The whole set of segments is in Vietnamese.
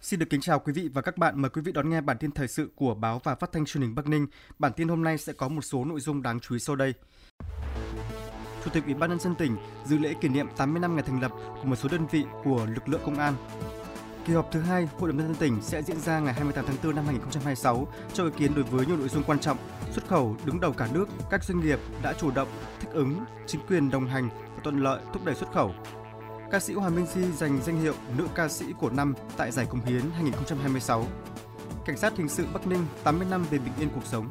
Xin được kính chào quý vị và các bạn. Mời quý vị đón nghe bản tin thời sự của Báo và Phát thanh Truyền hình Bắc Ninh. Bản tin hôm nay sẽ có một số nội dung đáng chú ý sau đây. Chủ tịch Ủy ban nhân dân tỉnh dự lễ kỷ niệm 80 năm ngày thành lập của một số đơn vị của lực lượng công an. Kỳ họp thứ 2 Hội đồng nhân dân tỉnh sẽ diễn ra ngày 28 tháng 4 năm 2026 cho ý kiến đối với nhiều nội dung quan trọng. Xuất khẩu đứng đầu cả nước, các doanh nghiệp đã chủ động thích ứng, chính quyền đồng hành và thuận lợi thúc đẩy xuất khẩu. Ca sĩ Hòa Minzy giành danh hiệu nữ ca sĩ của năm tại Giải Cống Hiến 2026. Cảnh sát hình sự Bắc Ninh 80 năm về bình yên cuộc sống.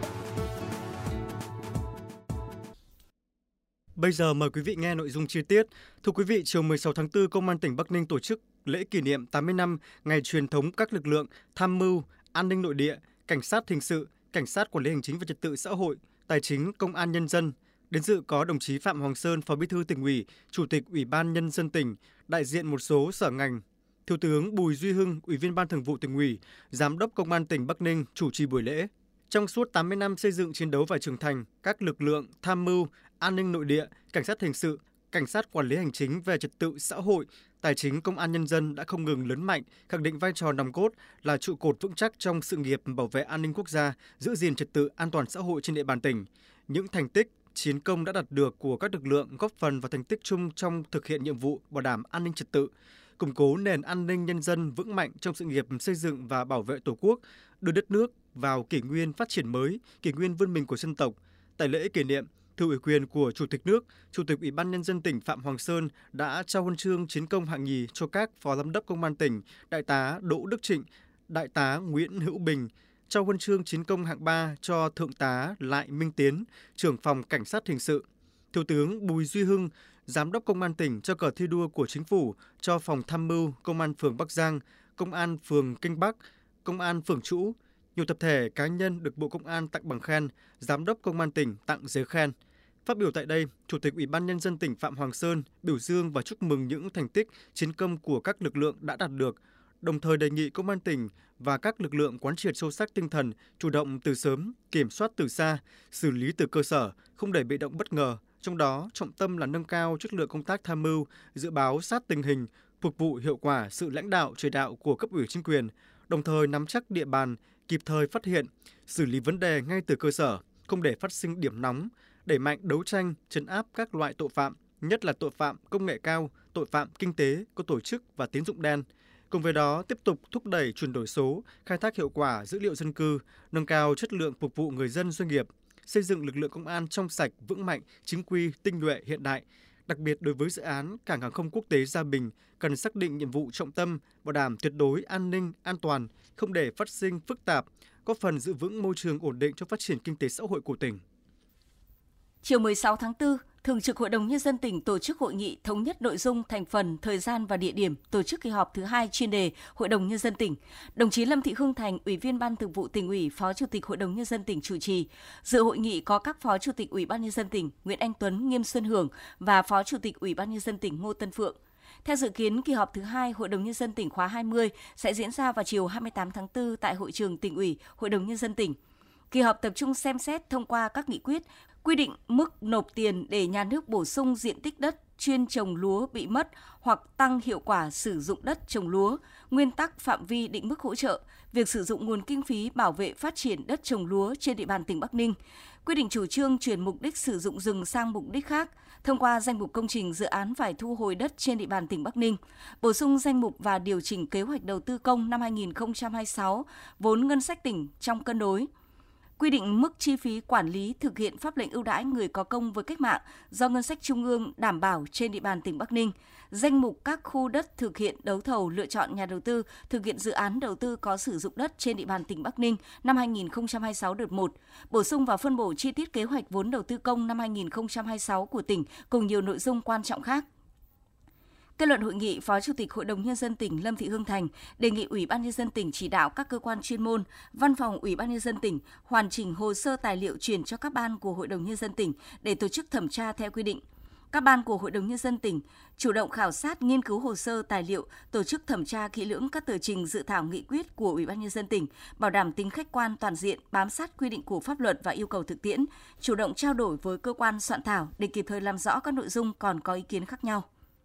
Bây giờ mời quý vị nghe nội dung chi tiết. Thưa quý vị, chiều 16 tháng 4, Công an tỉnh Bắc Ninh tổ chức lễ kỷ niệm 80 năm ngày truyền thống các lực lượng tham mưu, an ninh nội địa, cảnh sát hình sự, cảnh sát quản lý hành chính và trật tự xã hội, tài chính, công an nhân dân. Đến dự có đồng chí Phạm Hoàng Sơn, Phó Bí thư Tỉnh ủy, Chủ tịch Ủy ban Nhân dân tỉnh, đại diện một số sở ngành. Thiếu tướng Bùi Duy Hưng, Ủy viên Ban Thường vụ Tỉnh ủy, Giám đốc Công an tỉnh Bắc Ninh chủ trì buổi lễ. Trong suốt 80 năm xây dựng, chiến đấu và trưởng thành, các lực lượng tham mưu, an ninh nội địa, cảnh sát hình sự, cảnh sát quản lý hành chính về trật tự xã hội, tài chính, công an nhân dân đã không ngừng lớn mạnh, khẳng định vai trò nòng cốt là trụ cột vững chắc trong sự nghiệp bảo vệ an ninh quốc gia, giữ gìn trật tự an toàn xã hội trên địa bàn tỉnh. Những thành tích, chiến công đã đạt được của các lực lượng góp phần vào thành tích chung trong thực hiện nhiệm vụ bảo đảm an ninh trật tự, củng cố nền an ninh nhân dân vững mạnh trong sự nghiệp xây dựng và bảo vệ Tổ quốc, đưa đất nước vào kỷ nguyên phát triển mới, kỷ nguyên vươn mình của dân tộc. Tại lễ kỷ niệm, thưa ủy quyền của Chủ tịch nước, Chủ tịch Ủy ban Nhân dân tỉnh Phạm Hoàng Sơn đã trao huân chương chiến công hạng nhì cho các Phó Giám đốc Công an tỉnh, Đại tá Đỗ Đức Trịnh, Đại tá Nguyễn Hữu Bình, trao huân chương chiến công hạng 3 cho Thượng tá Lại Minh Tiến, trưởng phòng Cảnh sát hình sự. Thiếu tướng Bùi Duy Hưng, Giám đốc Công an tỉnh cho cờ thi đua của Chính phủ cho phòng tham mưu Công an phường Bắc Giang, Công an phường Kinh Bắc, Công an phường Trũ. Nhiều tập thể cá nhân được Bộ Công an tặng bằng khen, Giám đốc Công an tỉnh tặng giấy khen. Phát biểu tại đây, Chủ tịch Ủy ban Nhân dân tỉnh Phạm Hoàng Sơn biểu dương và chúc mừng những thành tích, chiến công của các lực lượng đã đạt được, đồng thời đề nghị Công an tỉnh và các lực lượng quán triệt sâu sắc tinh thần chủ động từ sớm, kiểm soát từ xa, xử lý từ cơ sở, không để bị động bất ngờ. Trong đó, trọng tâm là nâng cao chất lượng công tác tham mưu, dự báo sát tình hình, phục vụ hiệu quả sự lãnh đạo chỉ đạo của cấp ủy chính quyền, đồng thời nắm chắc địa bàn, kịp thời phát hiện, xử lý vấn đề ngay từ cơ sở, không để phát sinh điểm nóng, đẩy mạnh đấu tranh, trấn áp các loại tội phạm, nhất là tội phạm công nghệ cao, tội phạm kinh tế, có tổ chức và tín dụng đen. Cùng với đó, tiếp tục thúc đẩy chuyển đổi số, khai thác hiệu quả dữ liệu dân cư, nâng cao chất lượng phục vụ người dân doanh nghiệp, xây dựng lực lượng công an trong sạch, vững mạnh, chính quy, tinh nhuệ, hiện đại. Đặc biệt đối với dự án Cảng hàng không quốc tế Gia Bình, cần xác định nhiệm vụ trọng tâm, bảo đảm tuyệt đối an ninh, an toàn, không để phát sinh phức tạp, góp phần giữ vững môi trường ổn định cho phát triển kinh tế xã hội của tỉnh. Chiều 16 tháng 4, Thường trực Hội đồng Nhân dân tỉnh tổ chức hội nghị thống nhất nội dung, thành phần, thời gian và địa điểm tổ chức kỳ họp thứ 2 chuyên đề Hội đồng Nhân dân tỉnh. Đồng chí Lâm Thị Hương Thành, Ủy viên Ban Thường vụ Tỉnh ủy, Phó Chủ tịch Hội đồng Nhân dân tỉnh chủ trì. Dự hội nghị có các Phó Chủ tịch Ủy ban Nhân dân tỉnh Nguyễn Anh Tuấn, Nghiêm Xuân Hưởng và Phó Chủ tịch Ủy ban Nhân dân tỉnh Ngô Tân Phượng. Theo dự kiến, kỳ họp thứ 2 Hội đồng Nhân dân tỉnh khóa 20 sẽ diễn ra vào chiều 28 tháng 4 tại Hội trường Tỉnh ủy, Hội đồng Nhân dân tỉnh. Kỳ họp tập trung xem xét thông qua các nghị quyết, quy định mức nộp tiền để nhà nước bổ sung diện tích đất chuyên trồng lúa bị mất hoặc tăng hiệu quả sử dụng đất trồng lúa, nguyên tắc phạm vi định mức hỗ trợ, việc sử dụng nguồn kinh phí bảo vệ phát triển đất trồng lúa trên địa bàn tỉnh Bắc Ninh, quy định chủ trương chuyển mục đích sử dụng rừng sang mục đích khác, thông qua danh mục công trình dự án phải thu hồi đất trên địa bàn tỉnh Bắc Ninh, bổ sung danh mục và điều chỉnh kế hoạch đầu tư công năm 2026, vốn ngân sách tỉnh trong cân đối. Quy định mức chi phí quản lý thực hiện pháp lệnh ưu đãi người có công với cách mạng do ngân sách trung ương đảm bảo trên địa bàn tỉnh Bắc Ninh, danh mục các khu đất thực hiện đấu thầu lựa chọn nhà đầu tư thực hiện dự án đầu tư có sử dụng đất trên địa bàn tỉnh Bắc Ninh năm 2026 đợt 1, bổ sung và phân bổ chi tiết kế hoạch vốn đầu tư công năm 2026 của tỉnh cùng nhiều nội dung quan trọng khác. Kết luận hội nghị, Phó Chủ tịch Hội đồng Nhân dân tỉnh Lâm Thị Hương Thành đề nghị Ủy ban Nhân dân tỉnh chỉ đạo các cơ quan chuyên môn, Văn phòng Ủy ban Nhân dân tỉnh hoàn chỉnh hồ sơ tài liệu chuyển cho các ban của Hội đồng Nhân dân tỉnh để tổ chức thẩm tra theo quy định. Các ban của Hội đồng Nhân dân tỉnh chủ động khảo sát, nghiên cứu hồ sơ tài liệu, tổ chức thẩm tra kỹ lưỡng các tờ trình dự thảo nghị quyết của Ủy ban Nhân dân tỉnh, bảo đảm tính khách quan toàn diện, bám sát quy định của pháp luật và yêu cầu thực tiễn, chủ động trao đổi với cơ quan soạn thảo để kịp thời làm rõ các nội dung còn có ý kiến khác nhau.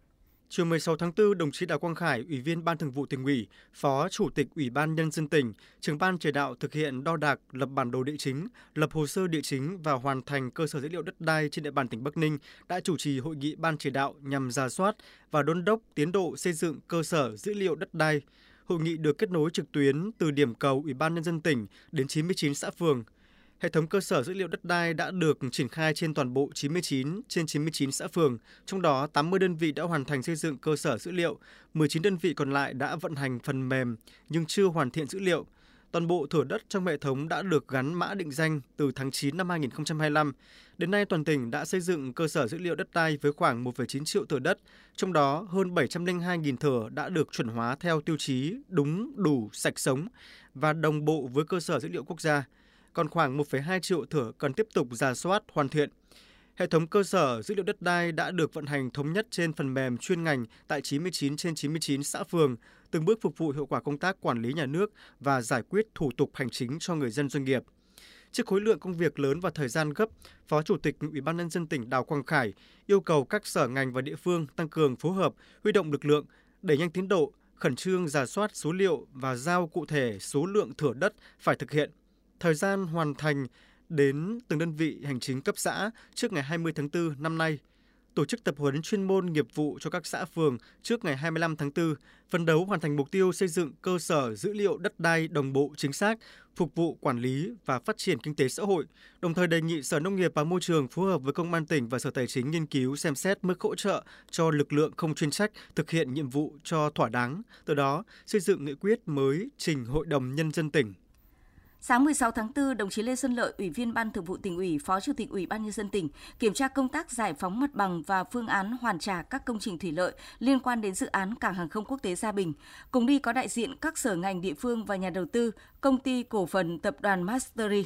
Chiều 16 tháng 4, đồng chí Đào Quang Khải, Ủy viên Ban Thường vụ Tỉnh ủy, Phó Chủ tịch Ủy ban Nhân dân tỉnh, trưởng ban chỉ đạo thực hiện đo đạc, lập bản đồ địa chính, lập hồ sơ địa chính và hoàn thành cơ sở dữ liệu đất đai trên địa bàn tỉnh Bắc Ninh đã chủ trì hội nghị ban chỉ đạo nhằm rà soát và đôn đốc tiến độ xây dựng cơ sở dữ liệu đất đai. Hội nghị được kết nối trực tuyến từ điểm cầu Ủy ban Nhân dân tỉnh đến 99 xã phường. Hệ thống cơ sở dữ liệu đất đai đã được triển khai trên toàn bộ 99 trên 99 xã phường, trong đó 80 đơn vị đã hoàn thành xây dựng cơ sở dữ liệu, 19 đơn vị còn lại đã vận hành phần mềm nhưng chưa hoàn thiện dữ liệu. Toàn bộ thửa đất trong hệ thống đã được gắn mã định danh từ tháng 9 năm 2025. Đến nay, toàn tỉnh đã xây dựng cơ sở dữ liệu đất đai với khoảng 1,9 triệu thửa đất, trong đó hơn 702.000 thửa đã được chuẩn hóa theo tiêu chí đúng, đủ, sạch sống và đồng bộ với cơ sở dữ liệu quốc gia. Còn khoảng 1,2 triệu thửa cần tiếp tục rà soát, hoàn thiện. Hệ thống cơ sở dữ liệu đất đai đã được vận hành thống nhất trên phần mềm chuyên ngành tại 99 trên 99 xã phường, từng bước phục vụ hiệu quả công tác quản lý nhà nước và giải quyết thủ tục hành chính cho người dân doanh nghiệp. Trước khối lượng công việc lớn và thời gian gấp, Phó Chủ tịch Ủy ban Nhân dân tỉnh Đào Quang Khải yêu cầu các sở ngành và địa phương tăng cường phối hợp, huy động lực lượng, đẩy nhanh tiến độ, khẩn trương rà soát số liệu và giao cụ thể số lượng thửa đất phải thực hiện. Thời gian hoàn thành đến từng đơn vị hành chính cấp xã trước ngày 20 tháng 4 năm nay. Tổ chức tập huấn chuyên môn nghiệp vụ cho các xã phường trước ngày 25 tháng 4, phấn đấu hoàn thành mục tiêu xây dựng cơ sở dữ liệu đất đai đồng bộ chính xác, phục vụ quản lý và phát triển kinh tế xã hội, đồng thời đề nghị Sở Nông nghiệp và Môi trường phối hợp với Công an tỉnh và Sở Tài chính nghiên cứu xem xét mức hỗ trợ cho lực lượng không chuyên trách thực hiện nhiệm vụ cho thỏa đáng, từ đó xây dựng nghị quyết mới trình Hội đồng Nhân dân tỉnh. Sáng 16 tháng 4, đồng chí Lê Xuân Lợi, Ủy viên Ban Thường vụ Tỉnh ủy, Phó Chủ tịch Ủy ban Nhân dân tỉnh kiểm tra công tác giải phóng mặt bằng và phương án hoàn trả các công trình thủy lợi liên quan đến dự án Cảng hàng không quốc tế Sa Bình. Cùng đi có đại diện các sở ngành địa phương và nhà đầu tư, Công ty cổ phần Tập đoàn Mastery.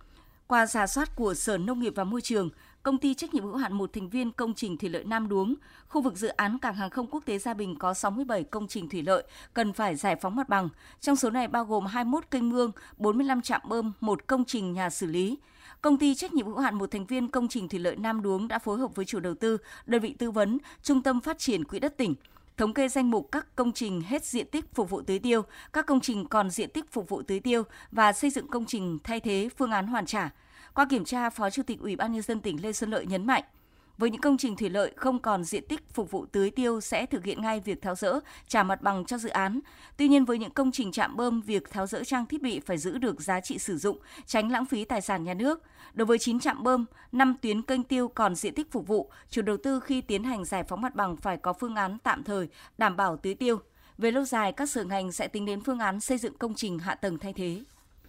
Qua rà soát của Sở Nông nghiệp và Môi trường, Công ty trách nhiệm hữu hạn một thành viên công trình thủy lợi Nam Đuống, khu vực dự án Cảng hàng không quốc tế Sa Bình có 67 công trình thủy lợi cần phải giải phóng mặt bằng. Trong số này bao gồm 21 kênh mương, 45 trạm bơm, 1 công trình nhà xử lý. Công ty trách nhiệm hữu hạn một thành viên công trình thủy lợi Nam Đuống đã phối hợp với chủ đầu tư, đơn vị tư vấn, Trung tâm Phát triển Quỹ đất tỉnh, thống kê danh mục các công trình hết diện tích phục vụ tưới tiêu, các công trình còn diện tích phục vụ tưới tiêu và xây dựng công trình thay thế phương án hoàn trả. Qua kiểm tra, Phó Chủ tịch Ủy ban Nhân dân tỉnh Lê Xuân Lợi nhấn mạnh, với những công trình thủy lợi không còn diện tích phục vụ tưới tiêu sẽ thực hiện ngay việc tháo dỡ, trả mặt bằng cho dự án. Tuy nhiên, với những công trình trạm bơm, việc tháo dỡ trang thiết bị phải giữ được giá trị sử dụng, tránh lãng phí tài sản nhà nước. Đối với 9 trạm bơm, 5 tuyến kênh tiêu còn diện tích phục vụ, chủ đầu tư khi tiến hành giải phóng mặt bằng phải có phương án tạm thời đảm bảo tưới tiêu. Về lâu dài, các sở ngành sẽ tính đến phương án xây dựng công trình hạ tầng thay thế.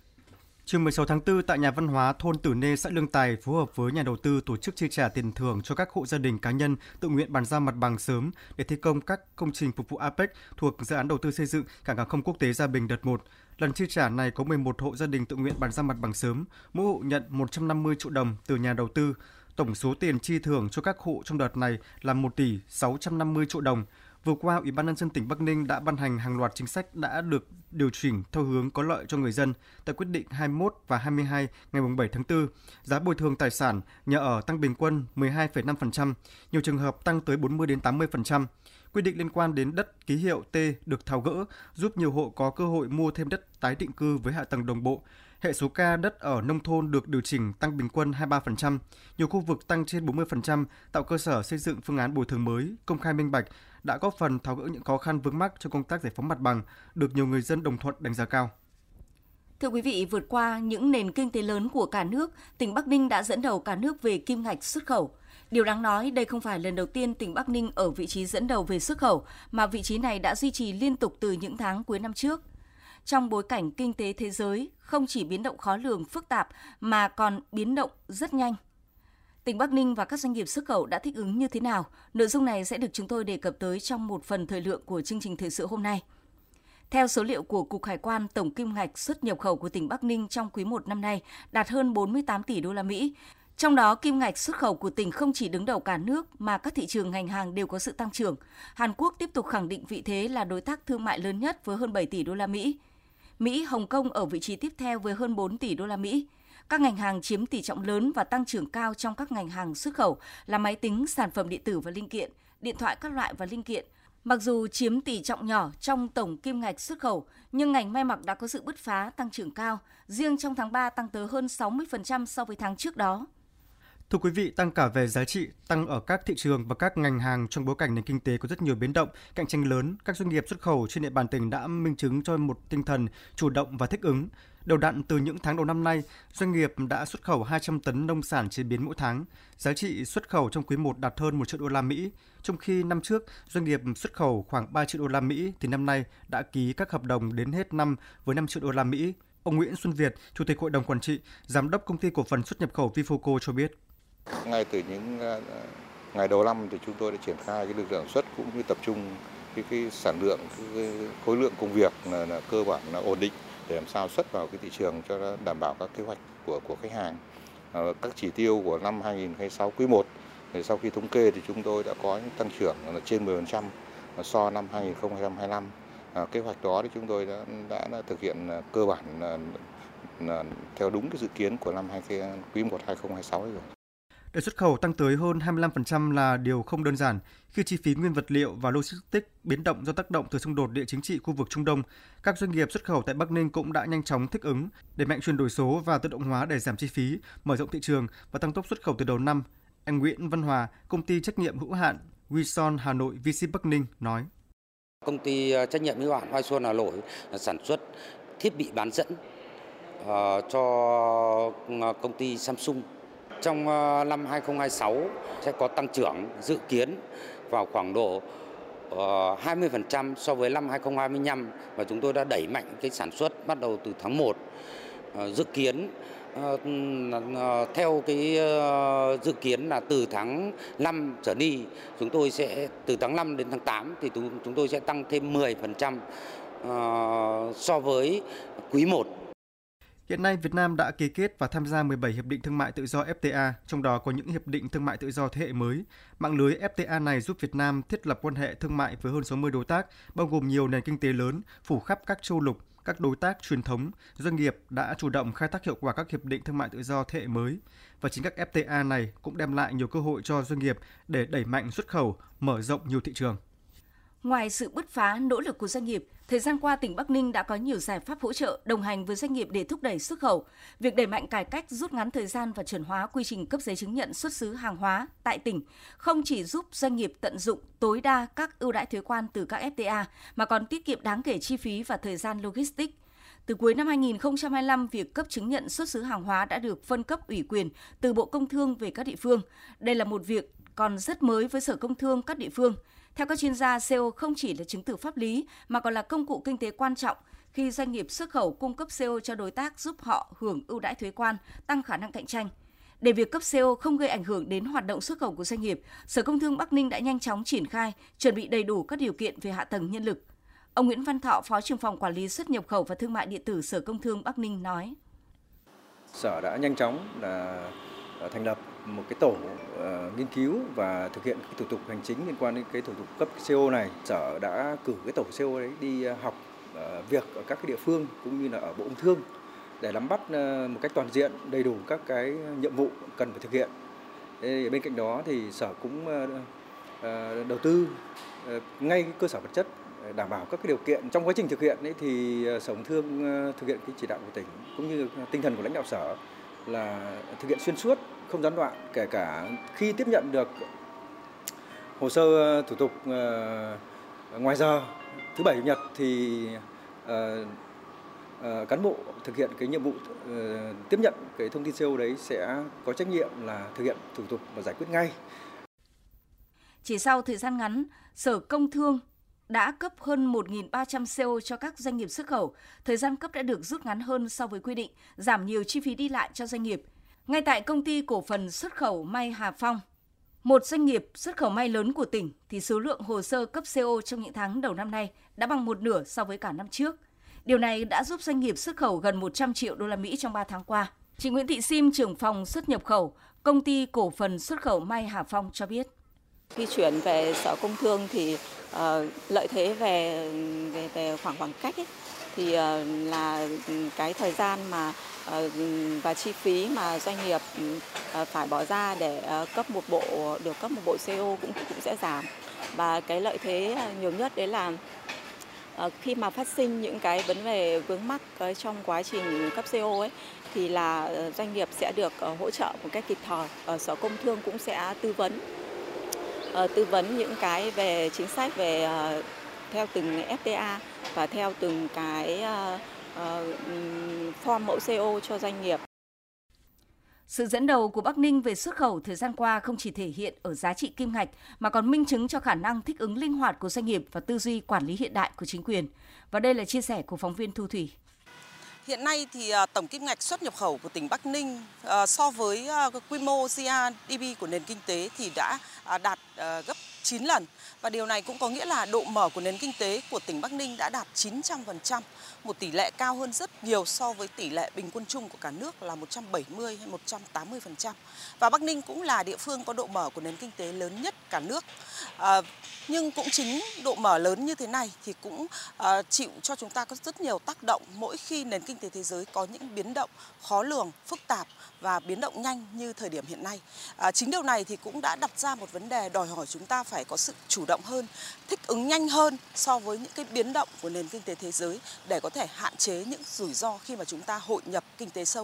Chiều 16 tháng 4 tại nhà văn hóa thôn Tử Nê, xã Lương Tài phối hợp với nhà đầu tư tổ chức chi trả tiền thưởng cho các hộ gia đình cá nhân tự nguyện bàn giao mặt bằng sớm để thi công các công trình phục vụ APEC thuộc dự án đầu tư xây dựng Cảng hàng không quốc tế Sa Bình đợt 1. Lần chi trả này có 11 hộ gia đình tự nguyện bàn giao mặt bằng sớm, mỗi hộ nhận 150 triệu đồng từ nhà đầu tư. Tổng số tiền chi thưởng cho các hộ trong đợt này là 1 tỷ 650 triệu đồng. Vừa qua, Ủy ban Nhân dân tỉnh Bắc Ninh đã ban hành hàng loạt chính sách đã được điều chỉnh theo hướng có lợi cho người dân. Tại quyết định 21 và 22 ngày 7 tháng 4, giá bồi thường tài sản, nhà ở tăng bình quân 12,5%, nhiều trường hợp tăng tới 40 đến 80%. Quy định liên quan đến đất ký hiệu T được tháo gỡ, giúp nhiều hộ có cơ hội mua thêm đất tái định cư với hạ tầng đồng bộ. Hệ số K đất ở nông thôn được điều chỉnh tăng bình quân 23%, nhiều khu vực tăng trên 40%, tạo cơ sở xây dựng phương án bồi thường mới, công khai minh bạch, đã góp phần tháo gỡ những khó khăn vướng mắc trong công tác giải phóng mặt bằng, được nhiều người dân đồng thuận đánh giá cao. Thưa quý vị, vượt qua những nền kinh tế lớn của cả nước, tỉnh Bắc Ninh đã dẫn đầu cả nước về kim ngạch xuất khẩu. Điều đáng nói, đây không phải lần đầu tiên tỉnh Bắc Ninh ở vị trí dẫn đầu về xuất khẩu, mà vị trí này đã duy trì liên tục từ những tháng cuối năm trước. Trong bối cảnh kinh tế thế giới không chỉ biến động khó lường phức tạp mà còn biến động rất nhanh. Tỉnh Bắc Ninh và các doanh nghiệp xuất khẩu đã thích ứng như thế nào? Nội dung này sẽ được chúng tôi đề cập tới trong một phần thời lượng của chương trình thời sự hôm nay. Theo số liệu của Cục Hải quan, tổng kim ngạch xuất nhập khẩu của tỉnh Bắc Ninh trong quý 1 năm nay đạt hơn 48 tỷ đô la Mỹ. Trong đó, kim ngạch xuất khẩu của tỉnh không chỉ đứng đầu cả nước mà các thị trường ngành hàng đều có sự tăng trưởng. Hàn Quốc tiếp tục khẳng định vị thế là đối tác thương mại lớn nhất với hơn 7 tỷ đô la Mỹ. Mỹ, Hồng Kông ở vị trí tiếp theo với hơn 4 tỷ đô la Mỹ. Các ngành hàng chiếm tỷ trọng lớn và tăng trưởng cao trong các ngành hàng xuất khẩu là máy tính, sản phẩm điện tử và linh kiện, điện thoại các loại và linh kiện, Mặc dù chiếm tỷ trọng nhỏ trong tổng kim ngạch xuất khẩu, nhưng ngành may mặc đã có sự bứt phá tăng trưởng cao, riêng trong tháng 3 tăng tới hơn 60% so với tháng trước đó. Thưa quý vị, tăng cả về giá trị, tăng ở các thị trường và các ngành hàng trong bối cảnh nền kinh tế có rất nhiều biến động, cạnh tranh lớn, các doanh nghiệp xuất khẩu trên địa bàn tỉnh đã minh chứng cho một tinh thần chủ động và thích ứng. Đều đặn từ những tháng đầu năm nay, doanh nghiệp đã xuất khẩu 200 tấn nông sản chế biến mỗi tháng. Giá trị xuất khẩu trong quý 1 đạt hơn 1 triệu đô la Mỹ, trong khi năm trước doanh nghiệp xuất khẩu khoảng 3 triệu đô la Mỹ thì năm nay đã ký các hợp đồng đến hết năm với 5 triệu đô la Mỹ. Ông Nguyễn Xuân Việt, Chủ tịch Hội đồng Quản trị, Giám đốc Công ty Cổ phần Xuất nhập khẩu Vifoco cho biết. Ngay từ những ngày đầu năm thì chúng tôi đã triển khai cái lực lượng xuất cũng như tập trung cái sản lượng, cái khối lượng công việc là cơ bản là ổn định để làm sao xuất vào cái thị trường cho nó đảm bảo các kế hoạch của khách hàng. Các chỉ tiêu của năm 2026 quý 1 thì sau khi thống kê thì chúng tôi đã có những tăng trưởng là trên 10% so năm 2025. Kế hoạch đó thì chúng tôi đã thực hiện cơ bản là theo đúng cái dự kiến của năm quý 1 2026 rồi. Để xuất khẩu tăng tới hơn 25% là điều không đơn giản khi chi phí nguyên vật liệu và logistics biến động do tác động từ xung đột địa chính trị khu vực Trung Đông. Các doanh nghiệp xuất khẩu tại Bắc Ninh cũng đã nhanh chóng thích ứng, đẩy mạnh chuyển đổi số và tự động hóa để giảm chi phí, mở rộng thị trường và tăng tốc xuất khẩu từ đầu năm. Anh Nguyễn Văn Hòa, công ty trách nhiệm hữu hạn Wison Hà Nội VC Bắc Ninh nói: Công ty trách nhiệm hữu hạn Wison Hà Nội sản xuất thiết bị bán dẫn cho công ty Samsung. Trong năm 2026 sẽ có tăng trưởng dự kiến vào khoảng độ 20% so với năm 2025 và chúng tôi đã đẩy mạnh cái sản xuất bắt đầu từ tháng 1. Dự kiến theo cái dự kiến là từ tháng 5 trở đi chúng tôi sẽ từ tháng 5 đến tháng 8 thì chúng tôi sẽ tăng thêm 10% so với quý 1. Hiện nay, Việt Nam đã ký kết và tham gia 17 hiệp định thương mại tự do FTA, trong đó có những hiệp định thương mại tự do thế hệ mới. Mạng lưới FTA này giúp Việt Nam thiết lập quan hệ thương mại với hơn 60 đối tác, bao gồm nhiều nền kinh tế lớn, phủ khắp các châu lục, các đối tác truyền thống. Doanh nghiệp đã chủ động khai thác hiệu quả các hiệp định thương mại tự do thế hệ mới. Và chính các FTA này cũng đem lại nhiều cơ hội cho doanh nghiệp để đẩy mạnh xuất khẩu, mở rộng nhiều thị trường. Ngoài sự bứt phá, nỗ lực của doanh nghiệp, thời gian qua tỉnh Bắc Ninh đã có nhiều giải pháp hỗ trợ, đồng hành với doanh nghiệp để thúc đẩy xuất khẩu. Việc đẩy mạnh cải cách, rút ngắn thời gian và chuẩn hóa quy trình cấp giấy chứng nhận xuất xứ hàng hóa tại tỉnh không chỉ giúp doanh nghiệp tận dụng tối đa các ưu đãi thuế quan từ các FTA mà còn tiết kiệm đáng kể chi phí và thời gian logistics. Từ cuối năm 2025, việc cấp chứng nhận xuất xứ hàng hóa đã được phân cấp ủy quyền từ Bộ Công Thương về các địa phương. Đây là một việc còn rất mới với Sở Công Thương các địa phương. Theo các chuyên gia, CO không chỉ là chứng từ pháp lý mà còn là công cụ kinh tế quan trọng khi doanh nghiệp xuất khẩu cung cấp CO cho đối tác giúp họ hưởng ưu đãi thuế quan, tăng khả năng cạnh tranh. Để việc cấp CO không gây ảnh hưởng đến hoạt động xuất khẩu của doanh nghiệp, Sở Công Thương Bắc Ninh đã nhanh chóng triển khai, chuẩn bị đầy đủ các điều kiện về hạ tầng nhân lực. Ông Nguyễn Văn Thọ, Phó Trưởng phòng Quản lý xuất nhập khẩu và Thương mại điện tử Sở Công Thương Bắc Ninh nói: Sở đã nhanh chóng thành lập một cái tổ nghiên cứu và thực hiện cái thủ tục hành chính liên quan đến cái thủ tục cấp CO này. Sở đã cử cái tổ CO đấy đi học việc ở các cái địa phương cũng như là ở Bộ Công Thương để nắm bắt một cách toàn diện đầy đủ các cái nhiệm vụ cần phải thực hiện. Bên cạnh đó thì Sở cũng đầu tư ngay cái cơ sở vật chất đảm bảo các cái điều kiện. Trong quá trình thực hiện ấy thì Sở Công Thương thực hiện cái chỉ đạo của tỉnh cũng như tinh thần của lãnh đạo Sở là thực hiện xuyên suốt, không gián đoạn, kể cả khi tiếp nhận được hồ sơ thủ tục ngoài giờ thứ Bảy Chủ nhật thì cán bộ thực hiện cái nhiệm vụ tiếp nhận cái thông tin CO đấy sẽ có trách nhiệm là thực hiện thủ tục và giải quyết ngay. Chỉ sau thời gian ngắn, Sở Công Thương đã cấp hơn 1.300 CO cho các doanh nghiệp xuất khẩu. Thời gian cấp đã được rút ngắn hơn so với quy định, giảm nhiều chi phí đi lại cho doanh nghiệp. Ngay tại Công ty Cổ phần Xuất khẩu May Hà Phong, một doanh nghiệp xuất khẩu may lớn của tỉnh, thì số lượng hồ sơ cấp CO trong những tháng đầu năm nay đã bằng một nửa so với cả năm trước. Điều này đã giúp doanh nghiệp xuất khẩu gần 100 triệu đô la Mỹ trong 3 tháng qua. Chị Nguyễn Thị Sim, trưởng phòng xuất nhập khẩu, Công ty Cổ phần Xuất khẩu May Hà Phong cho biết. Khi chuyển về Sở Công Thương thì lợi thế về khoảng cách ấy, thì là cái thời gian mà và chi phí mà doanh nghiệp phải bỏ ra để cấp một bộ CO cũng sẽ giảm. Và cái lợi thế nhiều nhất đấy là khi mà phát sinh những cái vấn đề vướng mắc trong quá trình cấp CO ấy thì là doanh nghiệp sẽ được hỗ trợ một cách kịp thời. Sở Công Thương cũng sẽ tư vấn những cái về chính sách về theo từng FTA và theo từng cái form mẫu CO cho doanh nghiệp. Sự dẫn đầu của Bắc Ninh về xuất khẩu thời gian qua không chỉ thể hiện ở giá trị kim ngạch mà còn minh chứng cho khả năng thích ứng linh hoạt của doanh nghiệp và tư duy quản lý hiện đại của chính quyền. Và đây là chia sẻ của phóng viên Thu Thủy. Hiện nay thì tổng kim ngạch xuất nhập khẩu của tỉnh Bắc Ninh so với quy mô GDP của nền kinh tế thì đã đạt gấp 9 lần. Và điều này cũng có nghĩa là độ mở của nền kinh tế của tỉnh Bắc Ninh đã đạt 900%, một tỷ lệ cao hơn rất nhiều so với tỷ lệ bình quân chung của cả nước là 170 hay 180%. Và Bắc Ninh cũng là địa phương có độ mở của nền kinh tế lớn nhất cả nước. Nhưng cũng chính độ mở lớn như thế này thì cũng chịu cho chúng ta có rất nhiều tác động mỗi khi nền kinh tế thế giới có những biến động khó lường, phức tạp và biến động nhanh như thời điểm hiện nay. Chính điều này thì cũng đã đặt ra một vấn đề đòi hỏi chúng ta phải có sự chủ động hơn, thích ứng nhanh hơn so với những cái biến động của nền kinh tế thế giới để có thể hạn chế những rủi ro khi mà chúng ta hội nhập kinh tế sâu.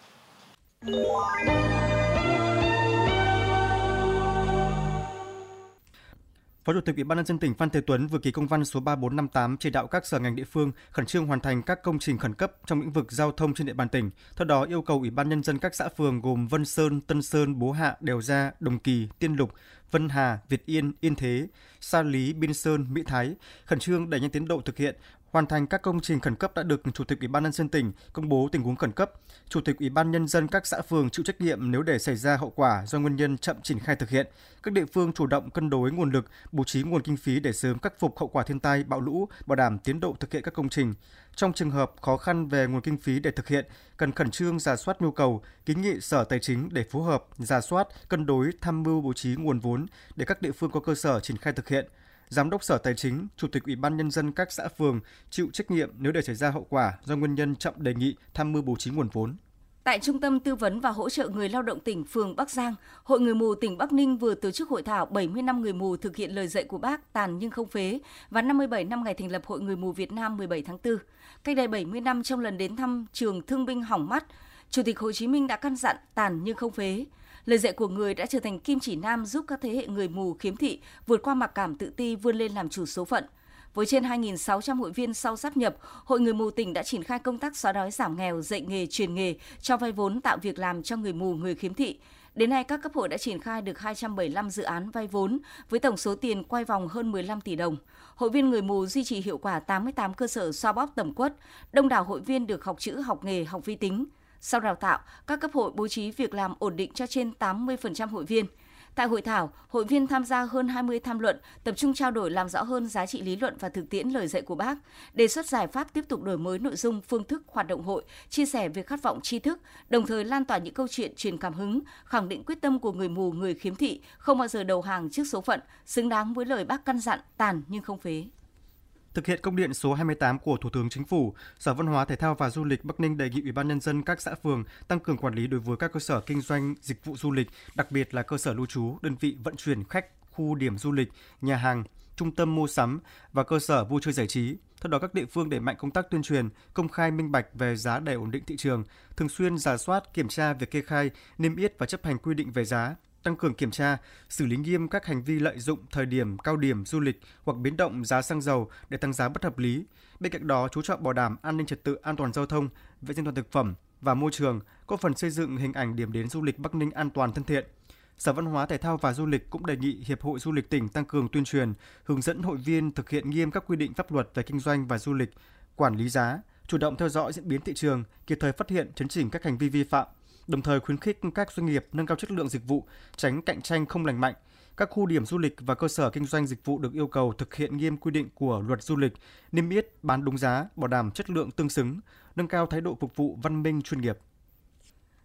Phó Chủ tịch Ủy ban nhân dân tỉnh Phan Thế Tuấn vừa ký công văn số 3458 chỉ đạo các sở ngành địa phương khẩn trương hoàn thành các công trình khẩn cấp trong lĩnh vực giao thông trên địa bàn tỉnh. Theo đó, yêu cầu Ủy ban nhân dân các xã phường gồm Vân Sơn, Tân Sơn, Bố Hạ, Đèo Gia, Đồng Kỳ, Tiên Lục, Vân Hà, Việt Yên, Yên Thế, Sa Lý, Biên Sơn, Mỹ Thái khẩn trương đẩy nhanh tiến độ thực hiện, hoàn thành các công trình khẩn cấp đã được Chủ tịch Ủy ban nhân dân tỉnh công bố tình huống khẩn cấp. Chủ tịch Ủy ban nhân dân các xã phường chịu trách nhiệm nếu để xảy ra hậu quả do nguyên nhân chậm triển khai thực hiện. Các địa phương chủ động cân đối nguồn lực, bố trí nguồn kinh phí để sớm khắc phục hậu quả thiên tai, bão lũ, bảo đảm tiến độ thực hiện các công trình. Trong trường hợp khó khăn về nguồn kinh phí để thực hiện, cần khẩn trương rà soát nhu cầu, kiến nghị Sở Tài chính để phối hợp rà soát, cân đối, tham mưu bố trí nguồn vốn để các địa phương có cơ sở triển khai thực hiện. Giám đốc Sở Tài chính, Chủ tịch Ủy ban nhân dân các xã phường chịu trách nhiệm nếu để xảy ra hậu quả do nguyên nhân chậm đề nghị tham mưu bố trí nguồn vốn. Tại Trung tâm Tư vấn và Hỗ trợ Người Lao động tỉnh phường Bắc Giang, Hội Người mù tỉnh Bắc Ninh vừa tổ chức hội thảo 70 năm người mù thực hiện lời dạy của Bác tàn nhưng không phế và 57 năm ngày thành lập Hội Người mù Việt Nam 17 tháng 4. Cách đây 70 năm trong lần đến thăm trường thương binh hỏng mắt, Chủ tịch Hồ Chí Minh đã căn dặn tàn nhưng không phế. Lời dạy của người đã trở thành kim chỉ nam giúp các thế hệ người mù khiếm thị vượt qua mặc cảm tự ti vươn lên làm chủ số phận. Với trên 2.600 hội viên sau sáp nhập, Hội Người mù tỉnh đã triển khai công tác xóa đói giảm nghèo, dạy nghề, truyền nghề, cho vay vốn tạo việc làm cho người mù, người khiếm thị. Đến nay, các cấp hội đã triển khai được 275 dự án vay vốn với tổng số tiền quay vòng hơn 15 tỷ đồng. Hội viên người mù duy trì hiệu quả 88 cơ sở xoa bóp tẩm quất. Đông đảo hội viên được học chữ, học nghề, học vi tính. Sau đào tạo, các cấp hội bố trí việc làm ổn định cho trên 80% hội viên. Tại hội thảo, hội viên tham gia hơn 20 tham luận, tập trung trao đổi làm rõ hơn giá trị lý luận và thực tiễn lời dạy của Bác, đề xuất giải pháp tiếp tục đổi mới nội dung, phương thức hoạt động hội, chia sẻ về khát vọng tri thức, đồng thời lan tỏa những câu chuyện truyền cảm hứng, khẳng định quyết tâm của người mù, người khiếm thị không bao giờ đầu hàng trước số phận, xứng đáng với lời Bác căn dặn tàn nhưng không phế. Thực hiện công điện số 28 của Thủ tướng Chính phủ, Sở Văn hóa Thể thao và Du lịch Bắc Ninh đề nghị Ủy ban nhân dân các xã phường tăng cường quản lý đối với các cơ sở kinh doanh dịch vụ du lịch, đặc biệt là cơ sở lưu trú, đơn vị vận chuyển khách, khu điểm du lịch, nhà hàng, trung tâm mua sắm và cơ sở vui chơi giải trí. Theo đó, các địa phương đẩy mạnh công tác tuyên truyền, công khai minh bạch về giá để ổn định thị trường, thường xuyên rà soát, kiểm tra việc kê khai, niêm yết và chấp hành quy định về giá. Tăng cường kiểm tra, xử lý nghiêm các hành vi lợi dụng thời điểm cao điểm du lịch hoặc biến động giá xăng dầu để tăng giá bất hợp lý. Bên cạnh đó, chú trọng bảo đảm an ninh trật tự, an toàn giao thông, vệ sinh toàn thực phẩm và môi trường, góp phần xây dựng hình ảnh điểm đến du lịch Bắc Ninh an toàn thân thiện. Sở Văn hóa Thể thao và Du lịch cũng đề nghị Hiệp hội Du lịch tỉnh tăng cường tuyên truyền, hướng dẫn hội viên thực hiện nghiêm các quy định pháp luật về kinh doanh và du lịch, quản lý giá, chủ động theo dõi diễn biến thị trường, kịp thời phát hiện, chấn chỉnh các hành vi vi phạm. Đồng thời khuyến khích các doanh nghiệp nâng cao chất lượng dịch vụ, tránh cạnh tranh không lành mạnh. Các khu điểm du lịch và cơ sở kinh doanh dịch vụ được yêu cầu thực hiện nghiêm quy định của Luật Du lịch, niêm yết, bán đúng giá, bảo đảm chất lượng tương xứng, nâng cao thái độ phục vụ văn minh chuyên nghiệp.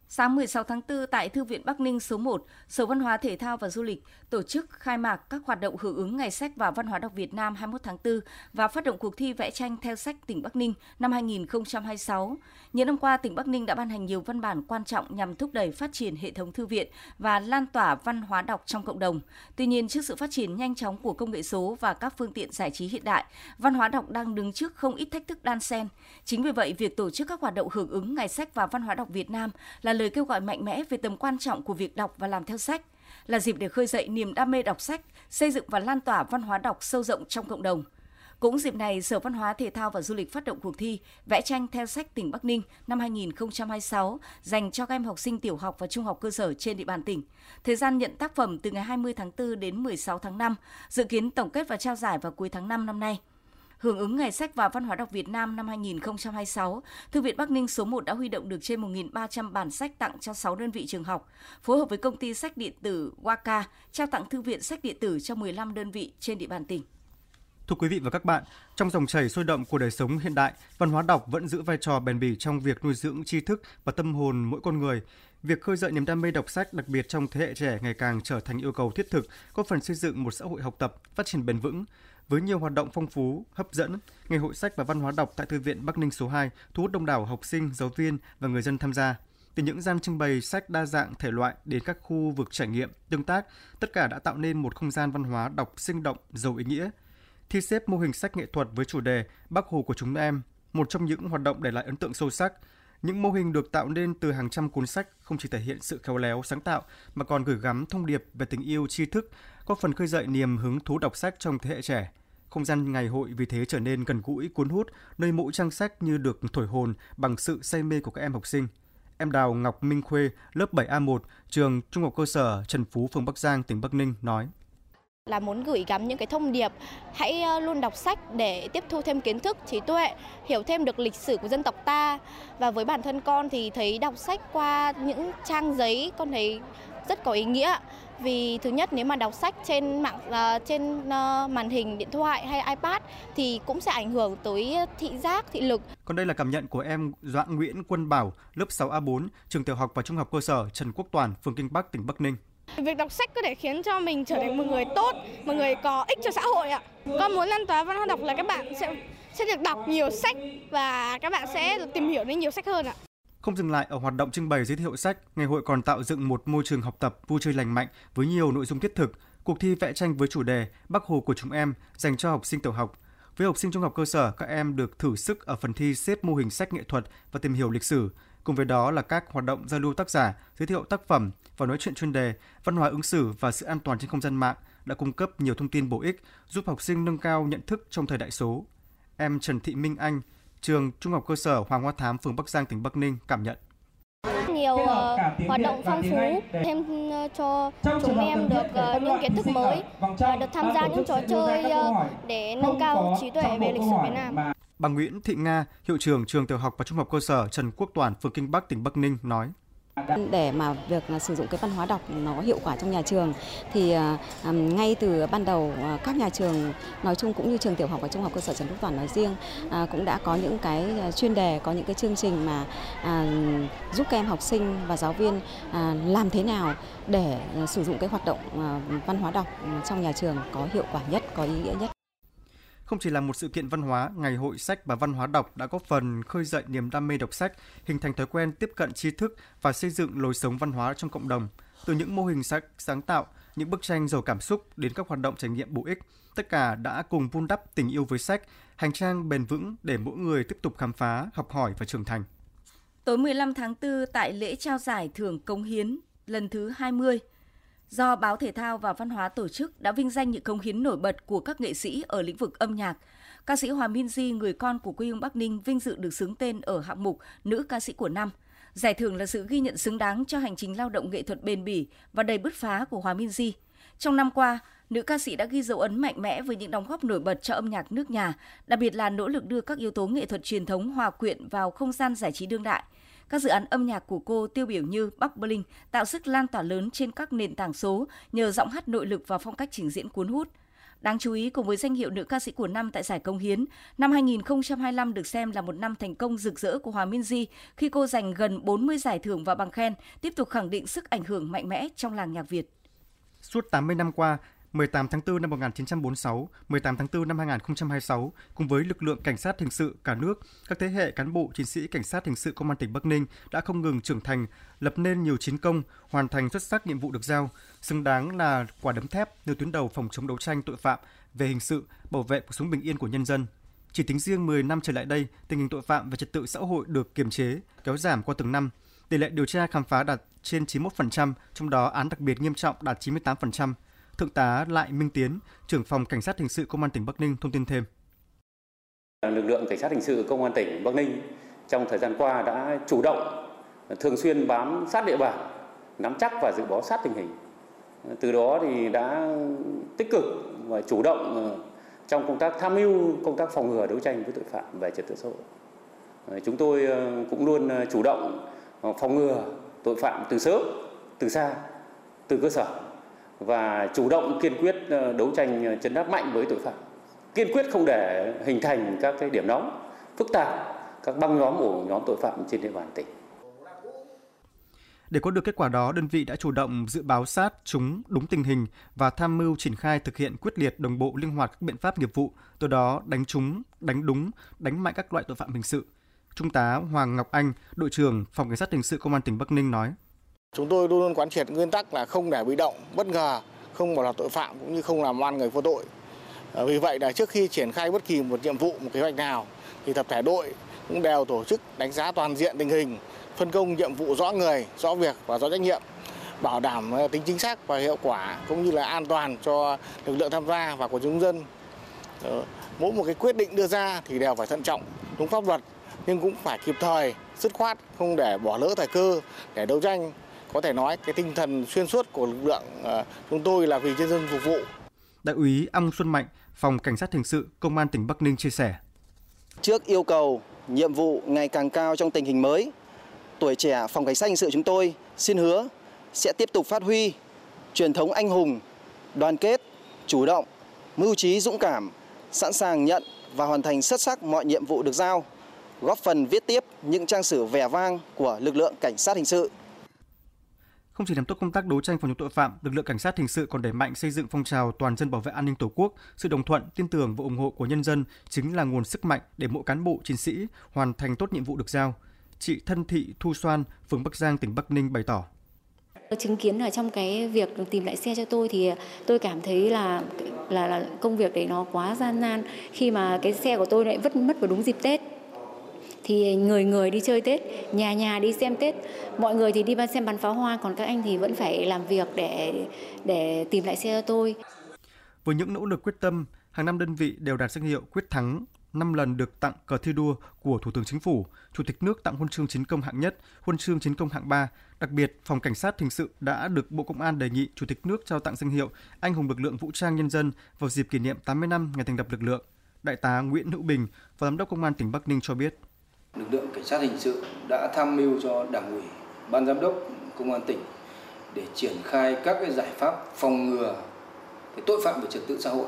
Sáng 16 tháng 4 tại Thư viện Bắc Ninh số 1, Sở Văn hóa Thể thao và Du lịch tổ chức khai mạc các hoạt động hưởng ứng Ngày sách và Văn hóa đọc Việt Nam 21 tháng 4 và phát động cuộc thi vẽ tranh theo sách tỉnh Bắc Ninh năm 2026. Những năm qua, tỉnh Bắc Ninh đã ban hành nhiều văn bản quan trọng nhằm thúc đẩy phát triển hệ thống thư viện và lan tỏa văn hóa đọc trong cộng đồng. Tuy nhiên, trước sự phát triển nhanh chóng của công nghệ số và các phương tiện giải trí hiện đại, văn hóa đọc đang đứng trước không ít thách thức đan xen. Chính vì vậy, việc tổ chức các hoạt động hưởng ứng Ngày sách và Văn hóa đọc Việt Nam là lời kêu gọi mạnh mẽ về tầm quan trọng của việc đọc và làm theo sách, là dịp để khơi dậy niềm đam mê đọc sách, xây dựng và lan tỏa văn hóa đọc sâu rộng trong cộng đồng. Cũng dịp này, Sở Văn hóa Thể thao và Du lịch phát động cuộc thi vẽ tranh theo sách tỉnh Bắc Ninh năm 2026 dành cho các em học sinh tiểu học và trung học cơ sở trên địa bàn tỉnh. Thời gian nhận tác phẩm từ ngày 20 tháng 4 đến 16 tháng 5, dự kiến tổng kết và trao giải vào cuối tháng 5 năm nay. Hưởng ứng Ngày sách và Văn hóa đọc Việt Nam năm 2026, Thư viện Bắc Ninh số 1 đã huy động được trên 1.300 bản sách tặng cho 6 đơn vị trường học, phối hợp với công ty sách điện tử Waka trao tặng thư viện sách điện tử cho 15 đơn vị trên địa bàn tỉnh. Thưa quý vị và các bạn, trong dòng chảy sôi động của đời sống hiện đại, văn hóa đọc vẫn giữ vai trò bền bỉ trong việc nuôi dưỡng tri thức và tâm hồn mỗi con người. Việc khơi dậy niềm đam mê đọc sách, đặc biệt trong thế hệ trẻ, ngày càng trở thành yêu cầu thiết thực, góp phần xây dựng một xã hội học tập, phát triển bền vững. Với nhiều hoạt động phong phú, hấp dẫn, Ngày hội sách và văn hóa đọc tại Thư viện Bắc Ninh số 2 thu hút đông đảo học sinh, giáo viên và người dân tham gia. Từ những gian trưng bày sách đa dạng thể loại đến các khu vực trải nghiệm, tương tác, tất cả đã tạo nên một không gian văn hóa đọc sinh động, giàu ý nghĩa. Thi xếp mô hình sách nghệ thuật với chủ đề Bác Hồ của chúng em, một trong những hoạt động để lại ấn tượng sâu sắc. Những mô hình được tạo nên từ hàng trăm cuốn sách không chỉ thể hiện sự khéo léo, sáng tạo mà còn gửi gắm thông điệp về tình yêu tri thức, góp phần khơi dậy niềm hứng thú đọc sách trong thế hệ trẻ. Không gian ngày hội vì thế trở nên gần gũi, cuốn hút, nơi mỗi trang sách như được thổi hồn bằng sự say mê của các em học sinh. Em Đào Ngọc Minh Khuê, lớp 7A1, trường Trung học cơ sở Trần Phú, phường Bắc Giang, tỉnh Bắc Ninh nói: là muốn gửi gắm những cái thông điệp hãy luôn đọc sách để tiếp thu thêm kiến thức, trí tuệ, hiểu thêm được lịch sử của dân tộc ta. Và với bản thân con thì thấy đọc sách qua những trang giấy con thấy rất có ý nghĩa. Vì thứ nhất, nếu mà đọc sách trên màn hình điện thoại hay iPad thì cũng sẽ ảnh hưởng tới thị giác, thị lực. Còn đây là cảm nhận của em Doãn Nguyễn Quân Bảo, lớp 6A4, trường tiểu học và trung học cơ sở Trần Quốc Toản, phường Kinh Bắc, tỉnh Bắc Ninh. Việc đọc sách có thể khiến cho mình trở thành một người tốt, một người có ích cho xã hội ạ. Con muốn lan tỏa văn hóa đọc là các bạn sẽ được đọc nhiều sách và các bạn sẽ được tìm hiểu đến nhiều sách hơn ạ. Không dừng lại ở hoạt động trưng bày giới thiệu sách, ngày hội còn tạo dựng một môi trường học tập vui chơi lành mạnh với nhiều nội dung thiết thực. Cuộc thi vẽ tranh với chủ đề Bác Hồ của chúng em dành cho học sinh tiểu học. Với học sinh trung học cơ sở, các em được thử sức ở phần thi xếp mô hình sách nghệ thuật và tìm hiểu lịch sử. Cùng với đó là các hoạt động giao lưu tác giả, giới thiệu tác phẩm và nói chuyện chuyên đề, văn hóa ứng xử và sự an toàn trên không gian mạng đã cung cấp nhiều thông tin bổ ích, giúp học sinh nâng cao nhận thức trong thời đại số. Em Trần Thị Minh Anh, trường Trung học cơ sở Hoàng Hoa Thám, phường Bắc Giang, tỉnh Bắc Ninh cảm nhận: nhiều hoạt động phong phú thêm cho chúng em được những kiến thức mới, được tham gia những trò chơi để nâng cao trí tuệ về lịch sử Việt Nam. Bà Nguyễn Thị Nga, hiệu trưởng trường tiểu học và trung học cơ sở Trần Quốc Toản, phường Kinh Bắc, tỉnh Bắc Ninh nói: để mà việc sử dụng cái văn hóa đọc nó hiệu quả trong nhà trường thì ngay từ ban đầu các nhà trường nói chung cũng như trường tiểu học và trung học cơ sở Trần Quốc Toản nói riêng cũng đã có những cái chuyên đề, có những cái chương trình mà giúp các em học sinh và giáo viên làm thế nào để sử dụng cái hoạt động văn hóa đọc trong nhà trường có hiệu quả nhất, có ý nghĩa nhất. Không chỉ là một sự kiện văn hóa, Ngày hội sách và văn hóa đọc đã góp phần khơi dậy niềm đam mê đọc sách, hình thành thói quen tiếp cận tri thức và xây dựng lối sống văn hóa trong cộng đồng. Từ những mô hình sách sáng tạo, những bức tranh giàu cảm xúc đến các hoạt động trải nghiệm bổ ích, tất cả đã cùng vun đắp tình yêu với sách, hành trang bền vững để mỗi người tiếp tục khám phá, học hỏi và trưởng thành. Tối 15 tháng 4 tại lễ trao giải thưởng cống hiến lần thứ 20, do Báo Thể thao và Văn hóa tổ chức đã vinh danh những cống hiến nổi bật của các nghệ sĩ ở lĩnh vực âm nhạc. Ca sĩ Hòa Minzy, người con của quê hương Bắc Ninh, vinh dự được xướng tên ở hạng mục Nữ ca sĩ của năm. Giải thưởng là sự ghi nhận xứng đáng cho hành trình lao động nghệ thuật bền bỉ và đầy bứt phá của Hòa Minzy. Trong năm qua, nữ ca sĩ đã ghi dấu ấn mạnh mẽ với những đóng góp nổi bật cho âm nhạc nước nhà, đặc biệt là nỗ lực đưa các yếu tố nghệ thuật truyền thống hòa quyện vào không gian giải trí đương đại. Các dự án âm nhạc của cô tiêu biểu như Bắc Bling tạo sức lan tỏa lớn trên các nền tảng số nhờ giọng hát nội lực và phong cách trình diễn cuốn hút. Đáng chú ý, cùng với danh hiệu nữ ca sĩ của năm tại giải Cống Hiến, năm 2025 được xem là một năm thành công rực rỡ của Hòa Minzy khi cô giành gần 40 giải thưởng và bằng khen, tiếp tục khẳng định sức ảnh hưởng mạnh mẽ trong làng nhạc Việt. Suốt 80 năm qua, 18 tháng 4 năm 1946, 18 tháng 4 năm 2026, cùng với lực lượng cảnh sát hình sự cả nước, các thế hệ cán bộ chiến sĩ cảnh sát hình sự Công an tỉnh Bắc Ninh đã không ngừng trưởng thành, lập nên nhiều chiến công, hoàn thành xuất sắc nhiệm vụ được giao, xứng đáng là quả đấm thép nơi tuyến đầu phòng chống đấu tranh tội phạm về hình sự, bảo vệ cuộc sống bình yên của nhân dân. Chỉ tính riêng 10 năm trở lại đây, tình hình tội phạm và trật tự xã hội được kiềm chế, kéo giảm qua từng năm. Tỷ lệ điều tra khám phá đạt trên 91%, trong đó án đặc biệt nghiêm trọng đạt 98%. Thượng tá Lại Minh Tiến, trưởng phòng Cảnh sát hình sự Công an tỉnh Bắc Ninh thông tin thêm. Lực lượng Cảnh sát hình sự Công an tỉnh Bắc Ninh trong thời gian qua đã chủ động, thường xuyên bám sát địa bàn, nắm chắc và dự báo sát tình hình. Từ đó thì đã tích cực và chủ động trong công tác tham mưu, công tác phòng ngừa đấu tranh với tội phạm về trật tự xã hội. Chúng tôi cũng luôn chủ động phòng ngừa tội phạm từ sớm, từ xa, từ cơ sở và chủ động kiên quyết đấu tranh trấn áp mạnh với tội phạm. Kiên quyết không để hình thành các cái điểm nóng phức tạp, các băng nhóm ổ nhóm tội phạm trên địa bàn tỉnh. Để có được kết quả đó, đơn vị đã chủ động dự báo sát chúng đúng tình hình và tham mưu triển khai thực hiện quyết liệt, đồng bộ, linh hoạt các biện pháp nghiệp vụ, từ đó đánh trúng, đánh đúng, đánh mạnh các loại tội phạm hình sự. Trung tá Hoàng Ngọc Anh, đội trưởng Phòng Cảnh sát hình sự Công an tỉnh Bắc Ninh nói: Chúng tôi luôn luôn quán triệt nguyên tắc là không để bị động, bất ngờ, không bỏ lọt tội phạm cũng như không làm oan người vô tội. Vì vậy là trước khi triển khai bất kỳ một nhiệm vụ, một kế hoạch nào thì tập thể đội cũng đều tổ chức đánh giá toàn diện tình hình, phân công nhiệm vụ rõ người, rõ việc và rõ trách nhiệm, bảo đảm tính chính xác và hiệu quả cũng như là an toàn cho lực lượng tham gia và của chúng dân. Mỗi một cái quyết định đưa ra thì đều phải thận trọng, đúng pháp luật nhưng cũng phải kịp thời, dứt khoát, không để bỏ lỡ thời cơ để đấu tranh. Có thể nói cái tinh thần xuyên suốt của lực lượng chúng tôi là vì nhân dân phục vụ. Đại úy Ông Xuân Mạnh, Phòng Cảnh sát hình sự Công an tỉnh Bắc Ninh chia sẻ: Trước yêu cầu, nhiệm vụ ngày càng cao trong tình hình mới, tuổi trẻ Phòng Cảnh sát hình sự chúng tôi xin hứa sẽ tiếp tục phát huy truyền thống anh hùng, đoàn kết, chủ động, mưu trí dũng cảm, sẵn sàng nhận và hoàn thành xuất sắc mọi nhiệm vụ được giao, góp phần viết tiếp những trang sử vẻ vang của lực lượng cảnh sát hình sự. Không chỉ làm tốt công tác đấu tranh phòng chống tội phạm, lực lượng cảnh sát hình sự còn đẩy mạnh xây dựng phong trào toàn dân bảo vệ an ninh Tổ quốc. Sự đồng thuận, tin tưởng và ủng hộ của nhân dân chính là nguồn sức mạnh để mỗi cán bộ chiến sĩ hoàn thành tốt nhiệm vụ được giao. Chị Thân Thị Thu Xoan, phường Bắc Giang, tỉnh Bắc Ninh bày tỏ: Chứng kiến ở trong cái việc tìm lại xe cho tôi thì tôi cảm thấy là công việc đấy nó quá gian nan, khi mà cái xe của tôi lại mất vào đúng dịp Tết. Thì người đi chơi Tết, nhà đi xem Tết, mọi người thì đi xem bắn pháo hoa, còn các anh thì vẫn phải làm việc để tìm lại xe cho tôi. Với những nỗ lực quyết tâm, hàng năm đơn vị đều đạt danh hiệu quyết thắng, 5 lần được tặng cờ thi đua của Thủ tướng Chính phủ, Chủ tịch nước tặng huân chương chiến công hạng nhất, huân chương chiến công hạng 3. Đặc biệt, Phòng Cảnh sát hình sự đã được Bộ Công an đề nghị Chủ tịch nước trao tặng danh hiệu Anh hùng lực lượng vũ trang nhân dân vào dịp kỷ niệm 80 năm ngày thành lập lực lượng. Đại tá Nguyễn Hữu Bình, Phó Giám đốc Công an tỉnh Bắc Ninh cho biết: Lực lượng cảnh sát hình sự đã tham mưu cho Đảng ủy, Ban Giám đốc Công an tỉnh để triển khai các cái giải pháp phòng ngừa cái tội phạm về trật tự xã hội.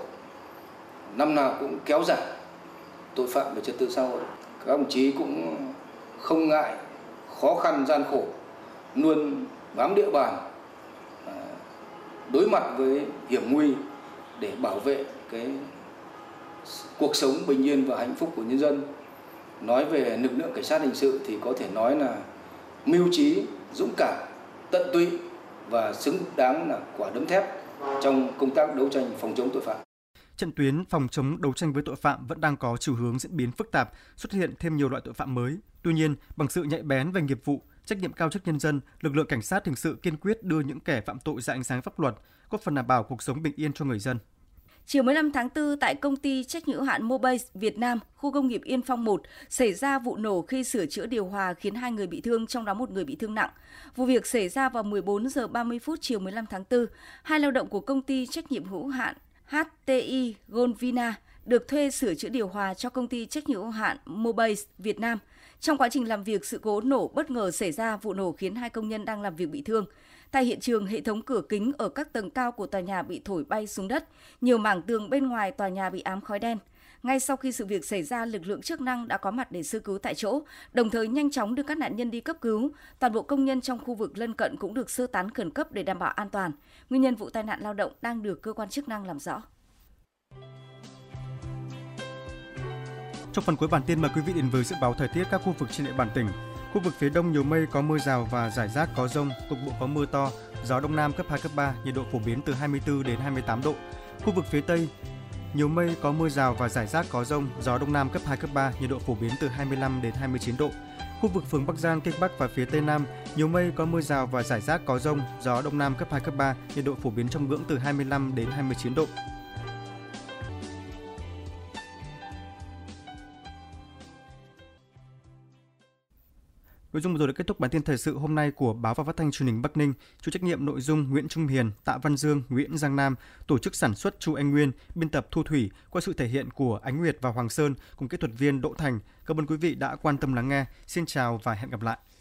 Năm nào cũng kéo giảm tội phạm về trật tự xã hội. Các đồng chí cũng không ngại khó khăn gian khổ, luôn bám địa bàn, đối mặt với hiểm nguy để bảo vệ cái cuộc sống bình yên và hạnh phúc của nhân dân. Nói về lực lượng cảnh sát hình sự thì có thể nói là mưu trí, dũng cảm, tận tụy và xứng đáng là quả đấm thép trong công tác đấu tranh phòng chống tội phạm. Trận tuyến phòng chống đấu tranh với tội phạm vẫn đang có chiều hướng diễn biến phức tạp, xuất hiện thêm nhiều loại tội phạm mới. Tuy nhiên, bằng sự nhạy bén về nghiệp vụ, trách nhiệm cao trước nhân dân, lực lượng cảnh sát hình sự kiên quyết đưa những kẻ phạm tội ra ánh sáng pháp luật, góp phần đảm bảo cuộc sống bình yên cho người dân. Chiều 15 tháng 4, tại công ty trách nhiệm hữu hạn Mobase Việt Nam, khu công nghiệp Yên Phong 1, xảy ra vụ nổ khi sửa chữa điều hòa khiến 2 người bị thương, trong đó một người bị thương nặng. Vụ việc xảy ra vào 14 giờ 30 phút chiều 15 tháng 4. 2 lao động của công ty trách nhiệm hữu hạn HTI Goldvina được thuê sửa chữa điều hòa cho công ty trách nhiệm hữu hạn Mobase Việt Nam. Trong quá trình làm việc, sự cố nổ bất ngờ xảy ra, vụ nổ khiến 2 công nhân đang làm việc bị thương. Tại hiện trường, hệ thống cửa kính ở các tầng cao của tòa nhà bị thổi bay xuống đất, nhiều mảng tường bên ngoài tòa nhà bị ám khói đen. Ngay sau khi sự việc xảy ra, lực lượng chức năng đã có mặt để sơ cứu tại chỗ, đồng thời nhanh chóng đưa các nạn nhân đi cấp cứu. Toàn bộ công nhân trong khu vực lân cận cũng được sơ tán khẩn cấp để đảm bảo an toàn. Nguyên nhân vụ tai nạn lao động đang được cơ quan chức năng làm rõ. Trong phần cuối bản tin, mời quý vị đến với dự báo thời tiết các khu vực trên địa bàn tỉnh. Khu vực phía Đông nhiều mây, có mưa rào và rải rác có dông, cục bộ có mưa to, gió Đông Nam cấp 2, cấp 3, nhiệt độ phổ biến từ 24 đến 28 độ. Khu vực phía Tây nhiều mây, có mưa rào và rải rác có dông, gió Đông Nam cấp 2, cấp 3, nhiệt độ phổ biến từ 25 đến 29 độ. Khu vực phường Bắc Giang, Kinh Bắc và phía Tây Nam, nhiều mây, có mưa rào và rải rác có dông, gió Đông Nam cấp 2, cấp 3, nhiệt độ phổ biến trong ngưỡng từ 25 đến 29 độ. Nội dung vừa rồi đã kết thúc bản tin thời sự hôm nay của Báo và Phát thanh Truyền hình Bắc Ninh. Chịu trách nhiệm nội dung Nguyễn Trung Hiền, Tạ Văn Dương, Nguyễn Giang Nam, tổ chức sản xuất Chu Anh Nguyên, biên tập Thu Thủy, qua sự thể hiện của Ánh Nguyệt và Hoàng Sơn cùng kỹ thuật viên Đỗ Thành. Cảm ơn quý vị đã quan tâm lắng nghe. Xin chào và hẹn gặp lại.